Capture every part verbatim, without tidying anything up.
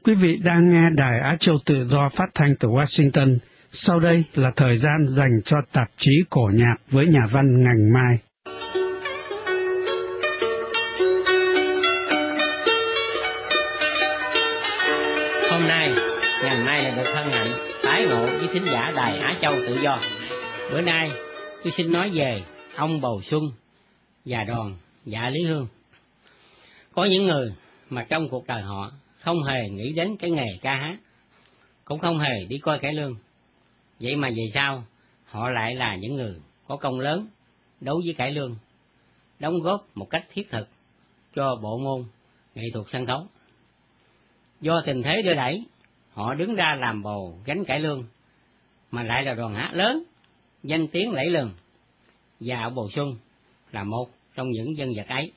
Quý vị đang nghe Đài Á Châu Tự Do phát thanh từ Washington. Sau đây là thời gian dành cho tạp chí Cổ Nhạc với nhà văn Ngành Mai. Hôm nay, Ngành Mai lại được hân hạnh tái ngộ với thính giả Đài Á Châu Tự Do. Bữa nay, tôi xin nói về ông Bầu Xuân và đoàn Dạ Lý Hương. Có những người mà trong cuộc đời họ không hề nghĩ đến cái nghề ca hát, cũng không hề đi coi cải lương. Vậy mà về sau, họ lại là những người có công lớn đối với cải lương, đóng góp một cách thiết thực cho bộ môn nghệ thuật sân khấu. Do tình thế đưa đẩy, họ đứng ra làm bầu gánh cải lương, mà lại là đoàn hát lớn, danh tiếng lẫy lừng, và ông Bầu Xuân là một trong những nhân vật ấy.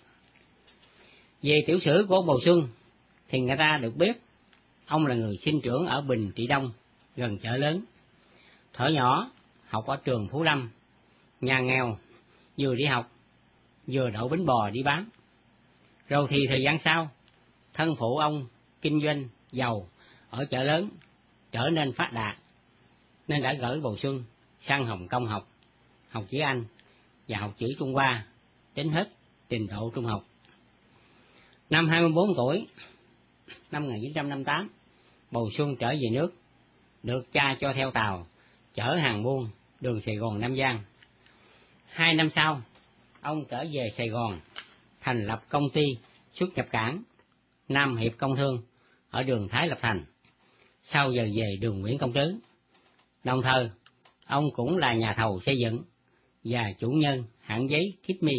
Về tiểu sử của ông Bầu Xuân, thì người ta được biết ông là người sinh trưởng ở Bình Trị Đông, gần chợ lớn. Thuở nhỏ học ở trường Phú Lâm, nhà nghèo, vừa đi học vừa đậu bánh bò đi bán. Rồi thì thời gian sau, thân phụ ông kinh doanh dầu ở chợ lớn trở nên phát đạt, nên đã gửi Bầu Xuân sang Hồng Kông học, học chữ Anh và học chữ Trung Hoa đến hết trình độ trung học. Năm hai mươi bốn tuổi, năm một nghìn chín trăm năm mươi tám, Bầu Xuân trở về nước, được cha cho theo tàu chở hàng buôn đường Sài Gòn Nam Giang. Hai năm sau, ông trở về Sài Gòn, thành lập công ty xuất nhập cảng Nam Hiệp Công Thương ở đường Thái Lập Thành, sau giờ về đường Nguyễn Công Trứ. Đồng thời, ông cũng là nhà thầu xây dựng và chủ nhân hãng giấy Kitmi.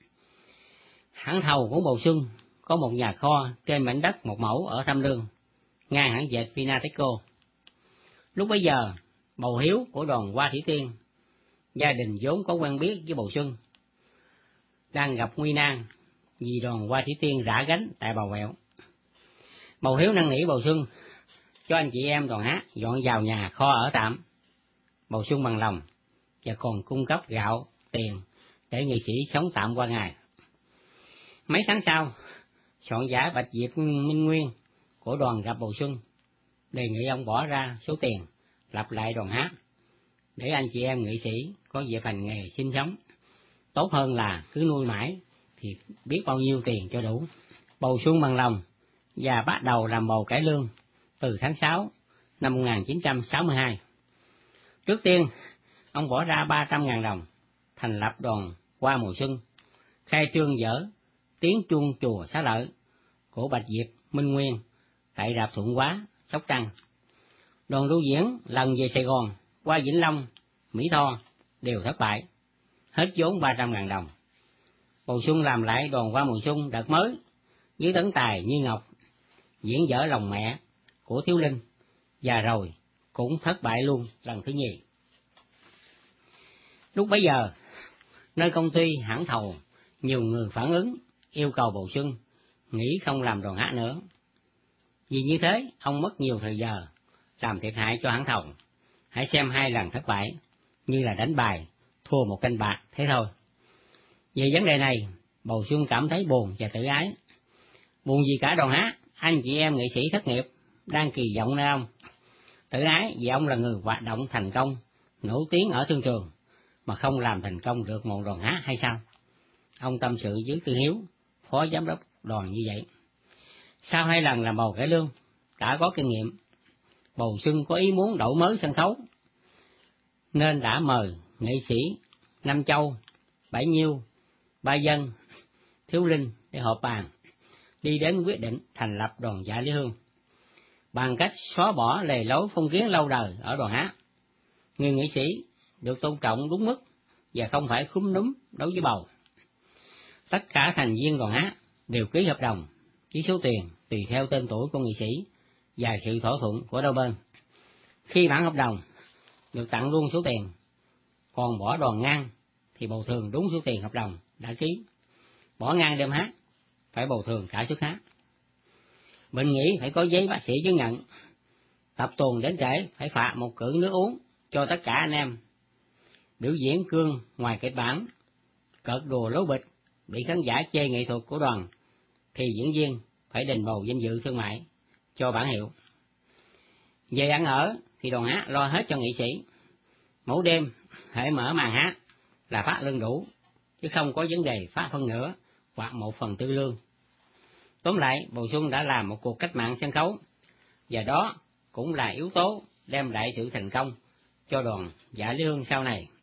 Hãng thầu của Bầu Xuân có một nhà kho trên mảnh đất một mẫu ở Tham Lương, ngang hãng dệt Vinateco. Lúc bấy giờ, Bầu Hiếu của đoàn Hoa Thủy Tiên, gia đình vốn có quen biết với Bầu Xuân, đang gặp nguy nan vì đoàn Hoa Thủy Tiên rã gánh tại Bầu Bẹo. Bầu Hiếu năn nỉ Bầu Xuân cho anh chị em đoàn hát dọn vào nhà kho ở tạm. Bầu Xuân bằng lòng và còn cung cấp gạo, tiền để nghệ sĩ sống tạm qua ngày. Mấy tháng sau, soạn giả Bạch Diệp Minh Nguyên của đoàn gặp Bầu Xuân, đề nghị ông bỏ ra số tiền lập lại đoàn hát để anh chị em nghệ sĩ có dịp hành nghề sinh sống. Tốt hơn là cứ nuôi mãi thì biết bao nhiêu tiền cho đủ. Bầu Xuân bằng lòng và bắt đầu làm bầu cải lương từ tháng sáu năm một nghìn chín trăm sáu mươi hai. Trước tiên, ông bỏ ra ba trăm ngàn đồng, thành lập đoàn Hoa Mùa Xuân, khai trương dở Tiếng Chuông Chùa Xá Lợi của Bạch Diệp Minh Nguyên tại rạp Thuận Hóa, Sóc Trăng. Đoàn lưu diễn lần về Sài Gòn qua Vĩnh Long, Mỹ Tho đều thất bại, hết vốn ba trăm ngàn đồng. Bầu Xuân làm lại đoàn Hoa Mùa Xuân đợt mới với tấn tài như ngọc, diễn dở Lòng Mẹ của Thiếu Linh, và rồi cũng thất bại luôn lần thứ nhì. Lúc bấy giờ, nơi công ty hãng thầu, nhiều người phản ứng yêu cầu Bầu Xuân nghỉ không làm đoàn hát nữa. Vì như thế, ông mất nhiều thời giờ, làm thiệt hại cho hãng thầu. Hãy xem hai lần thất bại như là đánh bài, thua một canh bạc thế thôi. Về vấn đề này, Bầu Xuân cảm thấy buồn và tự ái. Buồn vì cả đoàn hát, anh chị em nghệ sĩ thất nghiệp, đang kỳ vọng nơi ông. Tự ái vì ông là người hoạt động thành công, nổi tiếng ở thương trường, mà không làm thành công được một đoàn hát hay sao? Ông tâm sự với Tư Hiếu, phó giám đốc đoàn như vậy. Sau hai lần làm bầu cải lương, đã có kinh nghiệm, Bầu Xuân có ý muốn đổi mới sân khấu, nên đã mời nghệ sĩ Nam Châu, Bảy Nhiêu, Ba Dân, Thiếu Linh để họp bàn, đi đến quyết định thành lập đoàn Dạ Lý Hương, bằng cách xóa bỏ lề lối phong kiến lâu đời ở đoàn hát. Người nghệ sĩ được tôn trọng đúng mức và không phải khúm núm đối với bầu. Tất cả thành viên đoàn hát đều ký hợp đồng với số tiền tùy theo tên tuổi của nghệ sĩ và sự thỏa thuận của đôi bên. Khi bản hợp đồng được tặng luôn số tiền, còn bỏ đoàn ngang thì bồi thường đúng số tiền hợp đồng đã ký. Bỏ ngang đêm hát phải bồi thường cả suất hát. Bệnh nghỉ phải có giấy bác sĩ chứng nhận. Tập tuần đến trễ phải phạt một cữ nước uống cho tất cả anh em. Biểu diễn cương ngoài kịch bản, cợt đùa lố bịch bị khán giả chê nghệ thuật của đoàn thì diễn viên phải đền bù danh dự thương mại cho bản hiệu. Về ăn ở thì đoàn hát lo hết cho nghệ sĩ. Mỗi đêm hễ mở màn hát là phát lương đủ, chứ không có vấn đề phát phân nửa hoặc một phần tư lương. Tóm lại, Bầu Xuân đã làm một cuộc cách mạng sân khấu, và đó cũng là yếu tố đem lại sự thành công cho đoàn Dạ Lý Hương sau này.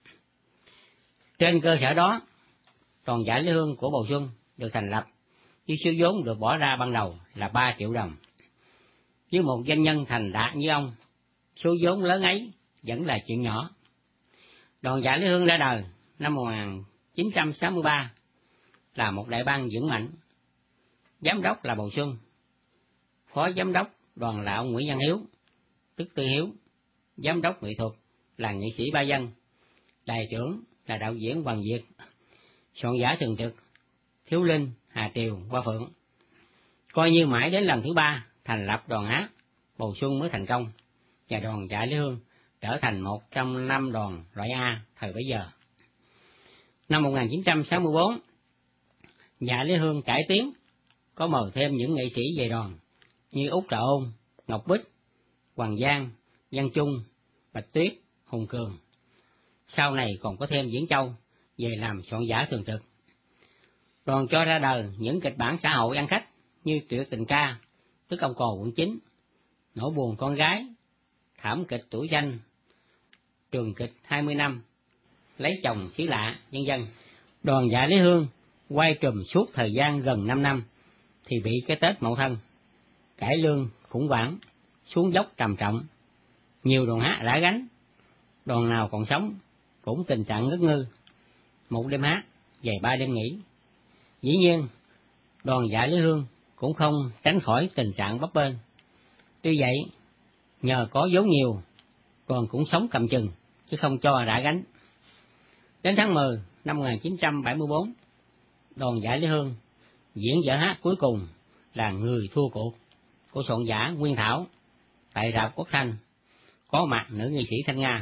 Trên cơ sở đó, đoàn Dạ Lý Hương của Bầu Xuân được thành lập với số vốn được bỏ ra ban đầu là ba triệu đồng. Với một doanh nhân thành đạt như ông, số vốn lớn ấy vẫn là chuyện nhỏ. Đoàn Dạ Lý Hương ra đời năm một nghìn chín trăm sáu mươi ba là một đại bang vững mạnh. Giám đốc là Bầu Xuân, phó giám đốc đoàn là ông Nguyễn Văn Hiếu, tức Tư Hiếu, giám đốc nghệ thuật là nghệ sĩ Ba Dân, đại trưởng là đạo diễn Hoàng Việt, soạn giả thường trực Thiếu Linh, Hà Triều, Hoa Phượng. Coi như mãi đến lần thứ ba thành lập đoàn hát, Bầu Xuân mới thành công, và đoàn Dạ Lý Hương trở thành một trong năm đoàn loại A thời bấy giờ. Năm một nghìn chín trăm sáu mươi bốn, Dạ Lý Hương cải tiến, có mời thêm những nghệ sĩ về đoàn như Út Trà Ôn, Ngọc Bích, Hoàng Giang, Văn Trung, Bạch Tuyết, Hùng Cường. Sau này còn có thêm Diễn Châu về làm soạn giả thường trực. Đoàn cho ra đời những kịch bản xã hội ăn khách như Tuyệt Tình Ca, tức Ông Cò Quận Chín, Nỗi Buồn Con Gái, Thảm Kịch Tuổi Danh, Trường Kịch hai mươi năm, Lấy Chồng Xứ Lạ, vân vân. Đoàn Dạ Lý Hương quay trùm suốt thời gian gần năm năm thì bị cái Tết Mậu Thân, cải lương khủng hoảng, xuống dốc trầm trọng. Nhiều đoàn hát đã gánh, đoàn nào còn sống cũng tình trạng ngất ngư, một đêm hát về ba đêm nghỉ. Dĩ nhiên, đoàn Dạ Lý Hương cũng không tránh khỏi tình trạng bấp bênh. Tuy vậy, nhờ có vốn nhiều, đoàn cũng sống cầm chừng, chứ không cho đã gánh. Đến tháng mười năm một nghìn chín trăm bảy mươi bốn, đoàn Dạ Lý Hương diễn vở hát cuối cùng là Người Thua Cuộc của soạn giả Nguyên Thảo tại rạp Quốc Thanh, có mặt nữ nghệ sĩ Thanh Nga.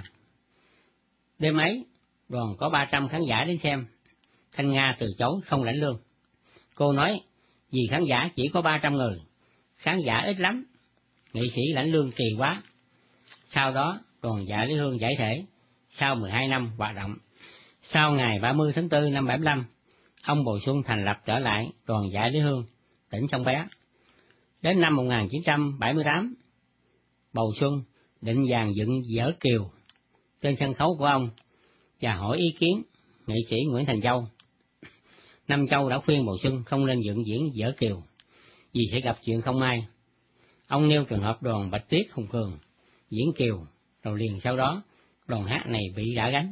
Đêm ấy, đoàn có ba trăm khán giả đến xem. Thanh Nga từ chối không lãnh lương. Cô nói, vì khán giả chỉ có ba trăm người, khán giả ít lắm, nghệ sĩ lãnh lương kỳ quá. Sau đó, đoàn Dạ Lý Hương giải thể, sau mười hai năm hoạt động. Sau ngày ba mươi tháng tư năm bảy mươi lăm, ông Bầu Xuân thành lập trở lại đoàn Dạ Lý Hương, tỉnh Sông Bé. Đến năm một nghìn chín trăm bảy mươi tám, Bầu Xuân định dàn dựng vở Kiều trên sân khấu của ông và hỏi ý kiến nghệ sĩ Nguyễn Thành Châu. Nam Châu đã khuyên Bầu Xuân không nên dựng diễn vở Kiều vì sẽ gặp chuyện không may. Ông nêu trường hợp đoàn Bạch Tuyết, Hùng Cường diễn Kiều, rồi liền sau đó đoàn hát này bị rã gánh.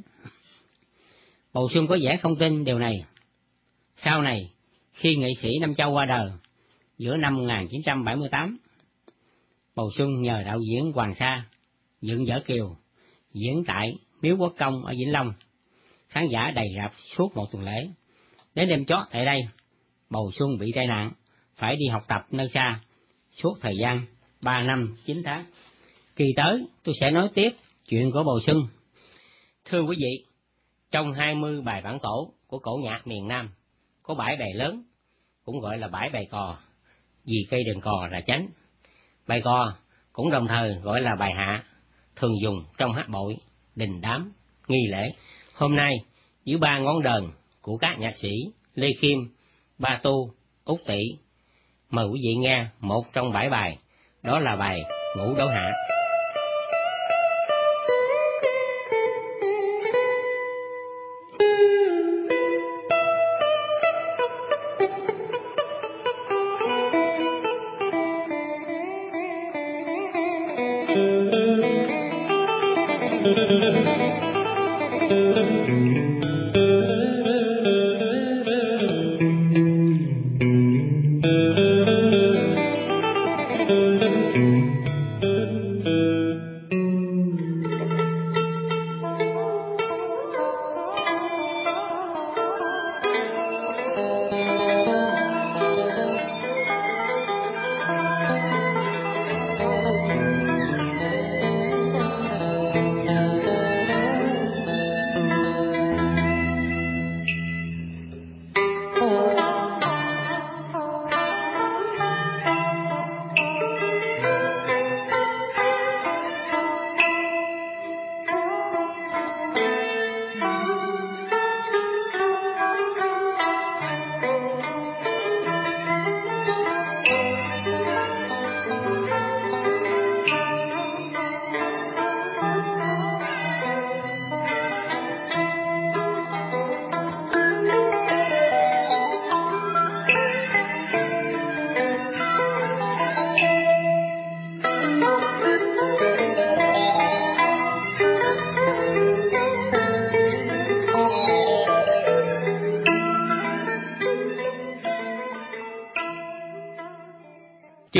Bầu Xuân có vẻ không tin điều này. Sau này, khi nghệ sĩ Nam Châu qua đời giữa năm một nghìn chín trăm bảy mươi tám, Bầu Xuân nhờ đạo diễn Hoàng Sa dựng vở Kiều diễn tại Miếu Quốc Công ở Vĩnh Long. Khán giả đầy rạp suốt một tuần lễ. Đến đêm chót tại đây, Bầu Xuân bị tai nạn, phải đi học tập nơi xa suốt thời gian ba năm chín tháng. Kỳ tới tôi sẽ nói tiếp chuyện của Bầu Xuân. Thưa quý vị, trong hai mươi bài bản cổ của cổ nhạc miền Nam có bãi bày lớn, cũng gọi là bãi bày cò, vì cây đường cò là chánh. Bài cò cũng đồng thời gọi là bài hạ, thường dùng trong hát bội, đình đám, nghi lễ. Hôm nay, dưới ba ngón đờn của các nhạc sĩ Lê Khiêm, Ba Tu, Út Tỵ, mời quý vị nghe một trong bảy bài, đó là bài Ngũ Đấu Hạ.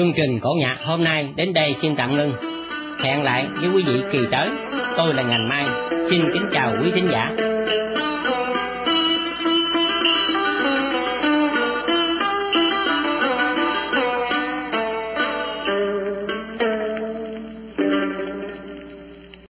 Chương trình cổ nhạc hôm nay đến đây xin tạm ngưng. Hẹn lại với quý vị kỳ tới. Tôi là Ngành Mai, xin kính chào quý thính giả.